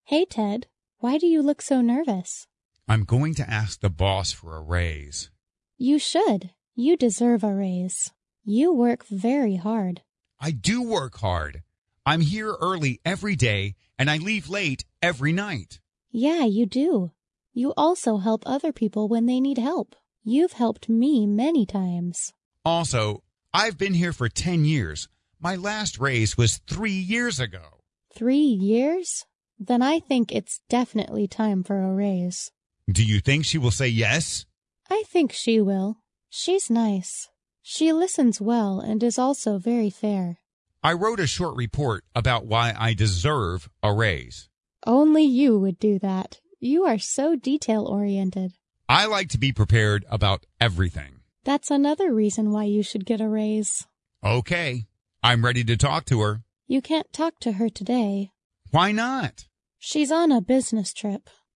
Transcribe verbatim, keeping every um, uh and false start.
Hey, Ted. Why do you look so nervous? I'm going to ask the boss for a raise. You should. You deserve a raise. You work very hard. I do work hard. I'm here early every day, and I leave late every night. Yeah, you do. You also help other people when they need help. You've helped me many times. Also, I've been here for ten years. My last raise was three years ago. Three years? Then I think it's definitely time for a raise. Do you think she will say yes? I think she will. She's nice. She listens well and is also very fair. I wrote a short report about why I deserve a raise. Only you would do that. You are so detail-oriented. I like to be prepared about everything. That's another reason why you should get a raise. Okay, I'm ready to talk to her. You can't talk to her today. Why not? She's on a business trip.